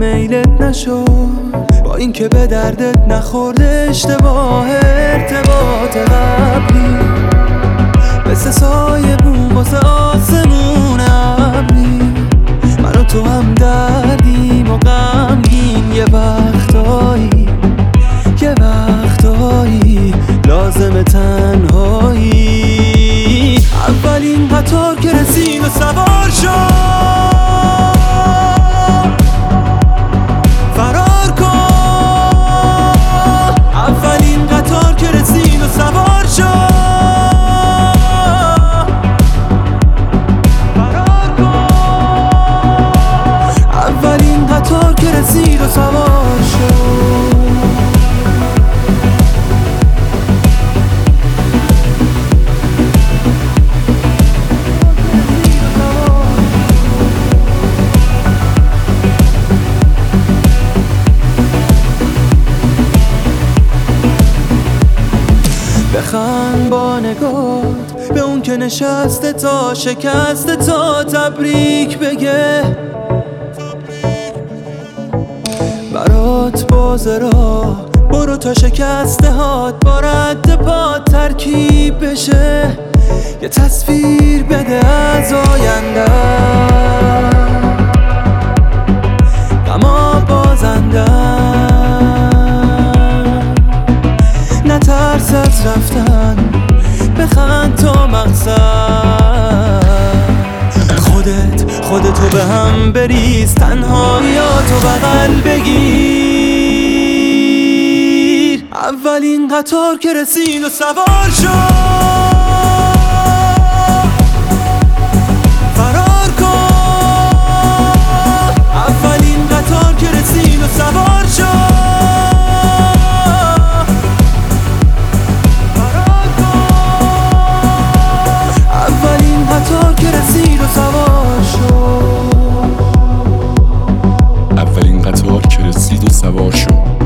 میلت نشد، با اینکه به دردت نخورده اشتباه ارتباط قبلی، مثل سایه بوم واسه آسمون ابری. من و تو هم دردیم و غمگین، یه وقتایی لازم تنهایی. اولین قطار که رسید و سوار شد، فرار کن. اولین قطار که رسید و سوار شد، فرار کن. اولین قطار که رسید و سوار شد. بخند با نگات به اون که نشسته تا شکسته، تا تبریک بگه. برات بازه را برو تا شکسته هات با رد پات ترکیب بشه. یه تصویر بده از آینده، غما بازنده. نترس از رفتن، بخند تا مقصد. خودتو به هم بریز، تنهاییاتو بغل بگیر. اولین قطار که رسید و سوار شد، فرار کن. اولین قطار که رسید و سوار شد، که رسید و سوار شد. اولین قطار که رسید و سوار شد.